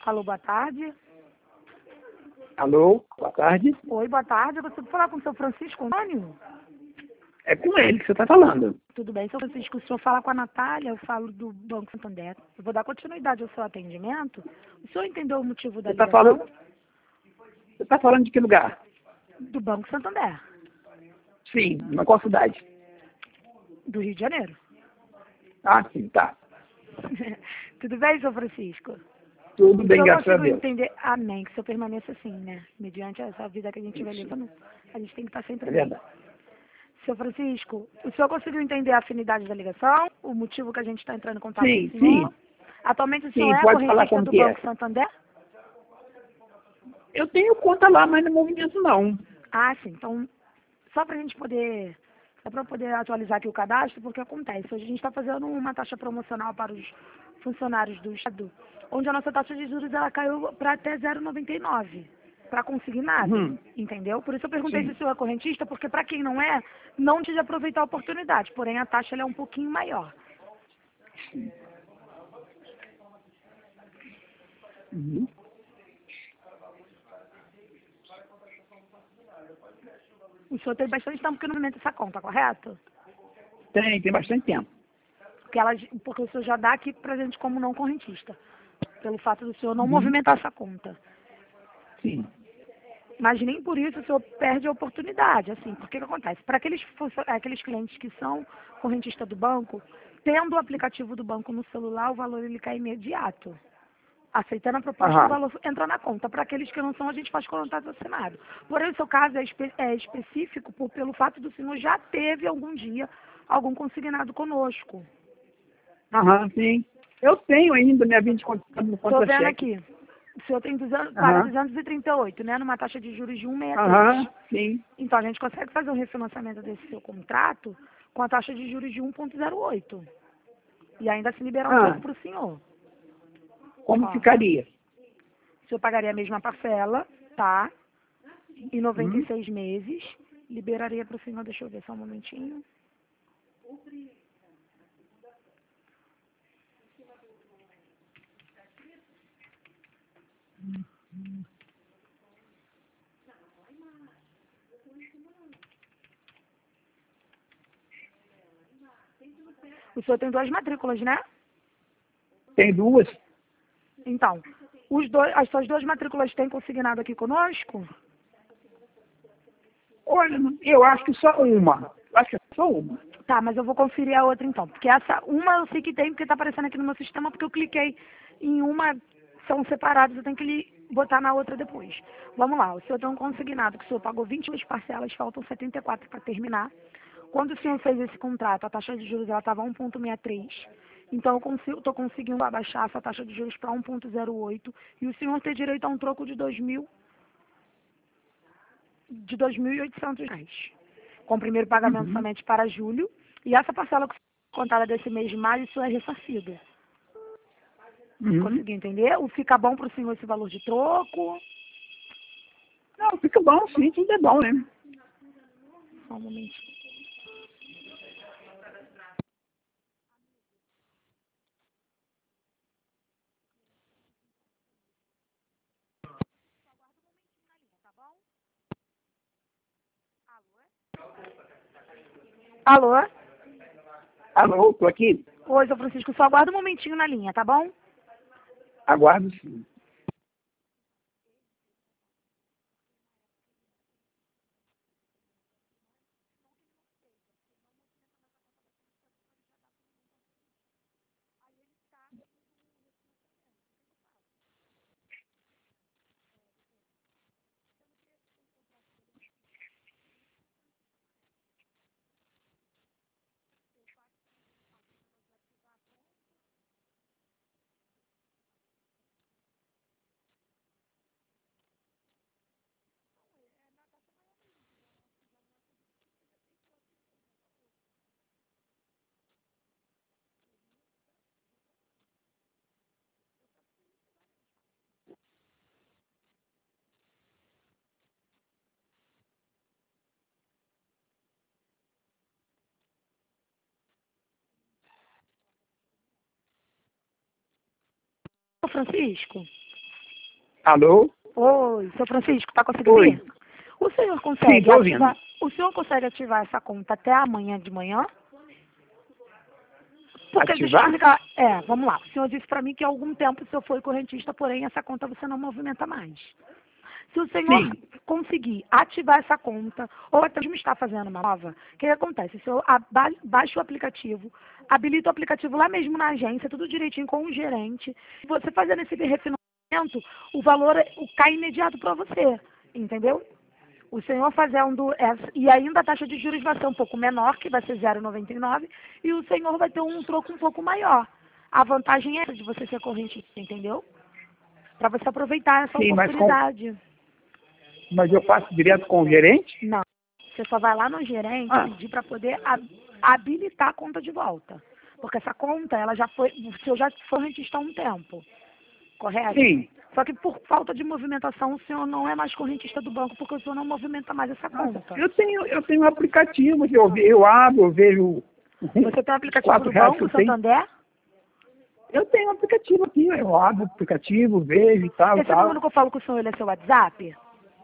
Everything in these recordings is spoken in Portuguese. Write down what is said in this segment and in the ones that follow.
Alô, boa tarde. Alô, boa tarde. Oi, boa tarde. Eu consigo falar com o seu Francisco Antônio? É com ele que você está falando. Tudo bem, seu Francisco. Se o senhor falar com a Natália, eu falo do Banco Santander. Eu vou dar continuidade ao seu atendimento. O senhor entendeu o motivo da Você está ligação? falando de que lugar? Do Banco Santander, Sim, na qual cidade? do Rio de Janeiro. Ah, sim, tá. Tudo bem, seu Francisco? Tudo O bem, senhor graças a conseguiu Deus. entender? Amém. Que o senhor permaneça assim, né? Mediante essa vida que a gente vai levando, a gente tem que estar sempre É bem. verdade. Seu Francisco, o senhor conseguiu entender a afinidade da ligação? O motivo que a gente está entrando em contato com o Sim, senhor? sim, Atualmente o senhor sim, é pode falar correntista como do que é. Banco Santander? Eu tenho conta lá, mas não movimento não. Ah, sim. Então, só para a gente poder, só para poder atualizar aqui o cadastro, porque acontece, hoje a gente está fazendo uma taxa promocional para os funcionários do Estado, onde a nossa taxa de juros ela caiu para até 0,99 para consignado, Uhum, entendeu? Por isso eu perguntei se o sim. senhor é correntista, porque para quem não é, não tive aproveitar a oportunidade, porém a taxa ela é um pouquinho maior. Uhum. O senhor tem bastante tempo que não movimenta essa conta, correto? Tem bastante tempo. Porque o senhor já dá aqui pra gente como não correntista, pelo fato do senhor não Uhum. movimentar essa conta. Sim. Mas nem por isso o senhor perde a oportunidade, assim, porque o que acontece? Para aqueles clientes que são correntistas do banco, tendo o aplicativo do banco no celular, o valor ele cai imediato. Aceitando a proposta, o Aham. valor entra na conta. Para aqueles que não são, a gente faz contato assinado. Porém, o seu caso é específico pelo fato do senhor já teve algum dia algum consignado conosco. Aham, sim. Eu tenho ainda minha vida de conta no Estou vendo contra-cheque. aqui. O senhor tem paga Aham. 238, né? Numa taxa de juros de 1,63. Aham, sim. Então, a gente consegue fazer um refinanciamento desse seu contrato com a taxa de juros de 1,08. E ainda se liberar um troco Ah, para o senhor. como Ó, ficaria? o senhor pagaria a mesma parcela, tá? Em Hum? 96 meses. Liberaria para o senhor, deixa eu ver só um momentinho. O senhor tem duas matrículas, né? Tem duas? Então, as suas duas matrículas têm consignado aqui conosco? Olha, eu acho que só uma. Eu acho que é só uma. Tá, mas eu vou conferir a outra então. Porque essa, uma eu sei que tem, porque tá aparecendo aqui no meu sistema, porque eu cliquei em uma, são separadas, eu tenho que botar na outra depois. Vamos lá, o senhor tem um consignado que o senhor pagou 22 parcelas, faltam 74 para terminar. Quando o senhor fez esse contrato, a taxa de juros ela estava 1,63. Então eu estou conseguindo abaixar essa taxa de juros para 1,08 e o senhor tem direito a um troco de 2.800 reais. Com o primeiro pagamento Uhum. somente para julho. E essa parcela que foi contada desse mês de maio, isso é ressarcido. Uhum. Conseguiu entender? O fica bom para o senhor esse valor de troco? Não, fica bom, sim, tudo é bom, né? Só um momentinho. Alô? Alô, tô aqui. Oi, seu Francisco, só aguarda um momentinho na linha, tá bom? Aguardo sim. Ô, Francisco, Alô? Oi, seu Francisco, está conseguindo Oi. ir? O senhor Sim, consegue tô ouvindo. ativar? O senhor consegue ativar essa conta até amanhã de manhã? Porque deixa eu Ativar? explicar. Vamos lá. O senhor disse para mim que há algum tempo o senhor foi correntista, porém essa conta você não movimenta mais. Se o senhor Sim. conseguir ativar essa conta, ou até mesmo está fazendo uma nova, o que acontece? O senhor baixa o aplicativo, habilita o aplicativo lá mesmo na agência, tudo direitinho com o gerente. Você fazendo esse refinamento, o valor cai imediato para você, entendeu? O senhor fazendo e ainda a taxa de juros vai ser um pouco menor, que vai ser 0,99, e o senhor vai ter um troco um pouco maior. A vantagem é essa de você ser correntista, entendeu? Para você aproveitar essa Sim, oportunidade. mas eu faço direto com o gerente? Não. Você só vai lá no gerente Ah, pedir para poder habilitar a conta de volta. Porque essa conta, ela já foi, o senhor já foi correntista há um tempo, correto? sim. Só que por falta de movimentação, o senhor não é mais correntista do banco, porque o senhor não movimenta mais essa Nossa, conta. eu tenho um aplicativo que eu abro, eu vejo Você tem um os aplicativo do R$ 4 que Banco eu tenho. Santander? Eu tenho um aplicativo aqui, eu abro o aplicativo, vejo e tal, e Esse número tal. que eu falo com o senhor, ele é seu WhatsApp?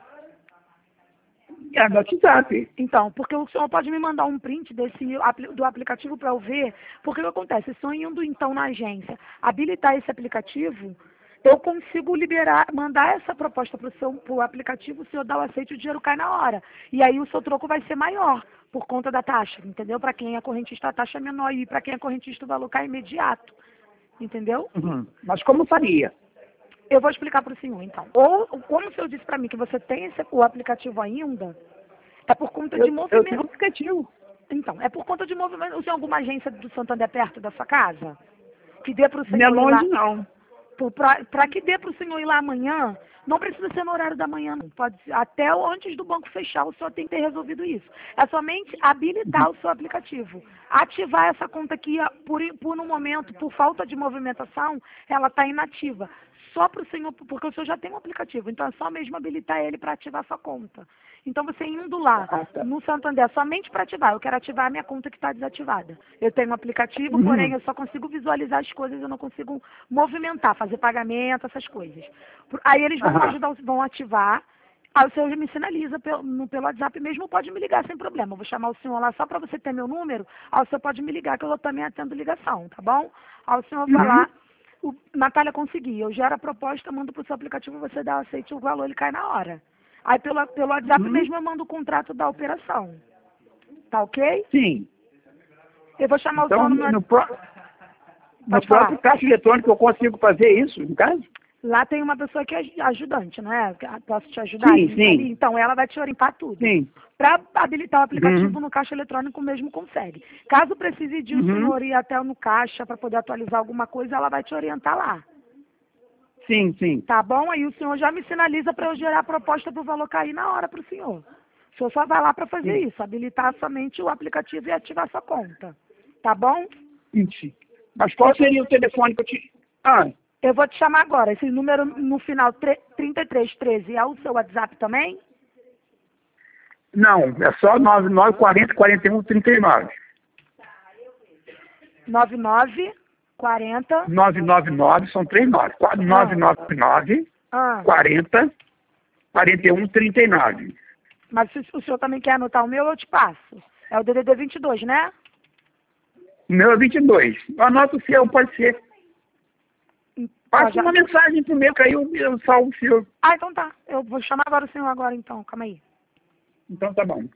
É no WhatsApp. Então, porque o senhor pode me mandar um print do aplicativo para eu ver, porque o que acontece? Se eu indo então na agência habilitar esse aplicativo, eu consigo mandar essa proposta para o aplicativo, o senhor dá o aceite e o dinheiro cai na hora. E aí o seu troco vai ser maior, por conta da taxa, entendeu? Para quem é correntista, a taxa é menor, e para quem é correntista, o valor cai imediato, entendeu? Uhum. Mas como faria? Eu vou explicar para o senhor, então. Ou, como o senhor disse para mim que você tem o aplicativo ainda, é por conta de Eu tenho um movimento. aplicativo. Então, é por conta de movimento. Você tem alguma agência do Santander perto da sua casa? Que dê para o Não é senhor ir lá. longe, não. Para que dê para o senhor ir lá amanhã, não precisa ser no horário da manhã, não. Pode ser até antes do banco fechar, o senhor tem que ter resolvido isso. É somente habilitar o seu aplicativo. Ativar essa conta que, por um momento, por falta de movimentação, ela está inativa. Só para o senhor, porque o senhor já tem um aplicativo, então é só mesmo habilitar ele para ativar sua conta. Então, você indo lá Ah, tá. no Santander somente para ativar, eu quero ativar a minha conta que está desativada. Eu tenho um aplicativo, porém Uhum. eu só consigo visualizar as coisas, eu não consigo movimentar, fazer pagamento, essas coisas. Aí eles vão Aham. ajudar, vão ativar, aí o senhor me sinaliza pelo WhatsApp mesmo, pode me ligar sem problema. Eu vou chamar o senhor lá só para você ter meu número, aí o senhor pode me ligar que eu também atendo ligação, tá bom? Aí o senhor vai Uhum. lá, Natália, consegui. Eu gero a proposta, mando para o seu aplicativo, você dá o aceite, o valor ele cai na hora. Aí pelo WhatsApp Uhum. mesmo eu mando o contrato da operação. Tá ok? Sim. Eu vou chamar o Então, senhor no meu. no Pode falar. próprio caixa eletrônico eu consigo fazer isso, no caso? Lá tem uma pessoa que é ajudante, não é? Posso te ajudar? Sim, sim. Então, ela vai te orientar tudo. Sim. Para habilitar o Uhum. aplicativo no caixa eletrônico mesmo consegue. Caso precise de o Uhum. senhor ir até no caixa para poder atualizar alguma coisa, ela vai te orientar lá. Sim, sim. Tá bom? Aí o senhor já me sinaliza para eu gerar a proposta para o valor cair na hora para o senhor. O senhor só vai lá para fazer Sim. isso, habilitar somente o aplicativo e ativar sua conta. Tá bom? Sim. Mas qual seria o telefone que eu te... Ah, Eu vou te chamar agora. Esse número no final 3313 é o seu WhatsApp também? não, é só 9940 4139. 9940. 999 são 39. 999 Ah, 40 4139. mas se o senhor também quer anotar o meu, eu te passo. É o DDD 22, né? O meu é 22. Anota o seu, pode ser. Ó, Passa uma mensagem pro meu, que aí eu salvo o seu. Ah, então tá. Eu vou chamar agora o senhor agora, então. Calma aí. Então tá bom.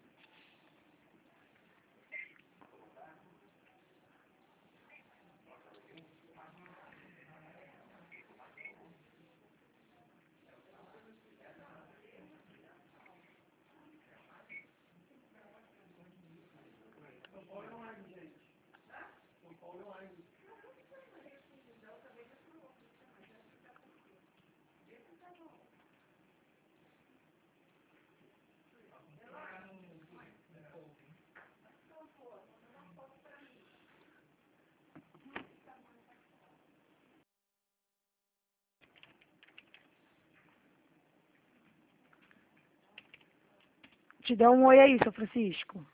Te deu um oi aí, seu Francisco.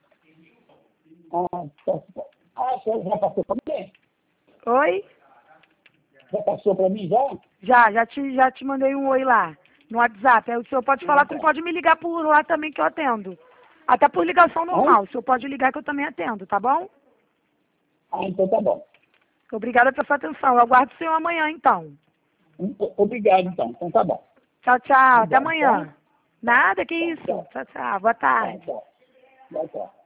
Você já passou também? Oi? Já passou para mim, já? Já te mandei um oi lá, no WhatsApp. Aí o senhor pode falar, como pode me ligar por lá também que eu atendo. Até por ligação normal, o senhor pode ligar que eu também atendo, tá bom? Ah, então tá bom. Obrigada pela sua atenção. Eu aguardo o senhor amanhã, então. Obrigado, então. Então tá bom. Tchau, tchau. Até Obrigado, amanhã. tá? Nada, que isso. Tchau. Tchau, tchau. Boa tarde. Tchau. Tchau.